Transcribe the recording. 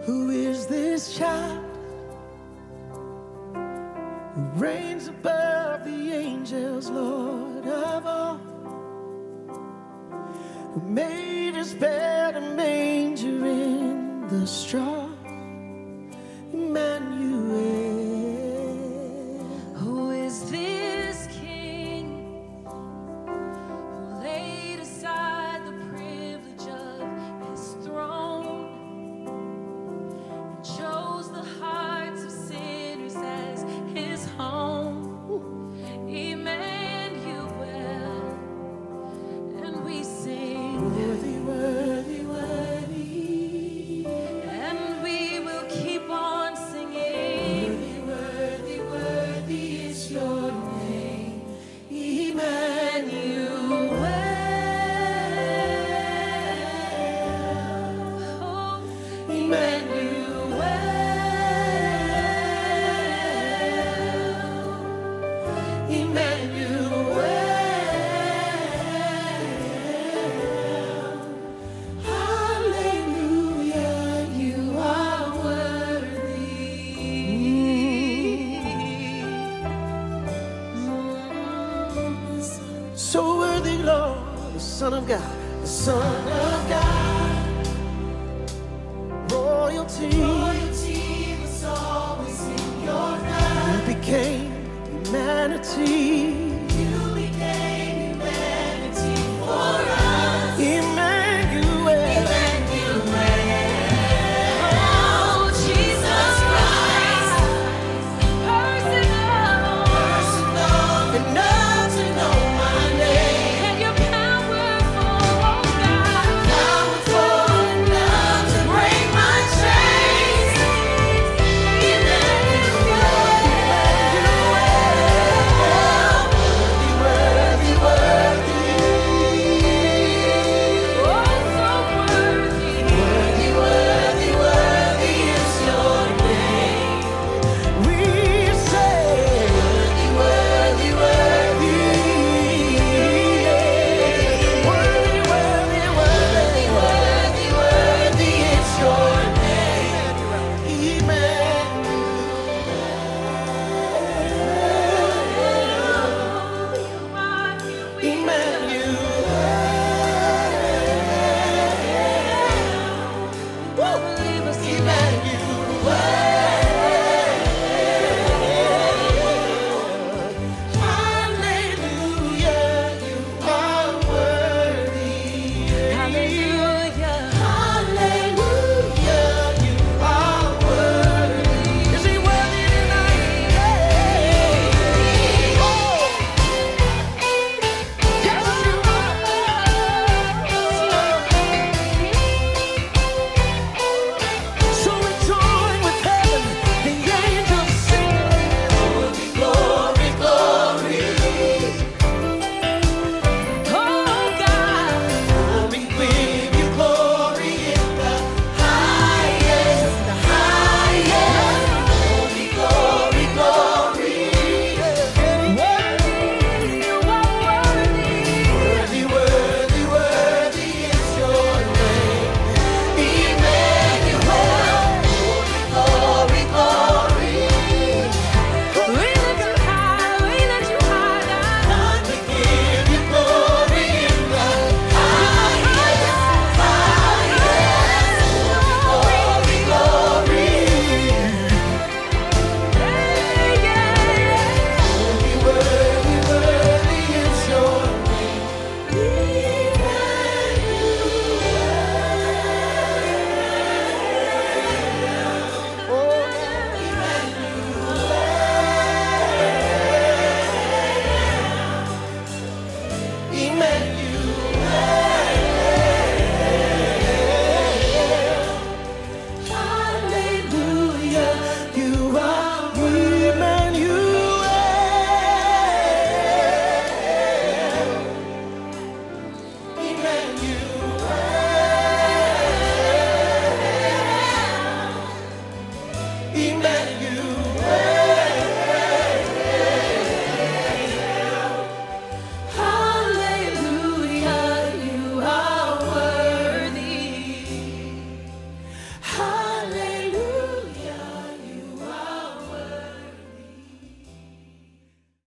Who is this child who reigns above the angels, Lord of all, who made his bed a manger in the straw? Emmanuel. Who is this king who laid aside the privilege of his throne and chose the hearts of sinners as his home? Emmanuel. And we sing, Worthy, worthy, worthy. and we will keep on singing. Worthy, worthy, worthy is your name, Emmanuel. Oh, Hallelujah, you are worthy. So worthy, Lord, the Son of God, the Son of God. Royalty was always in your eyes. You became humanity.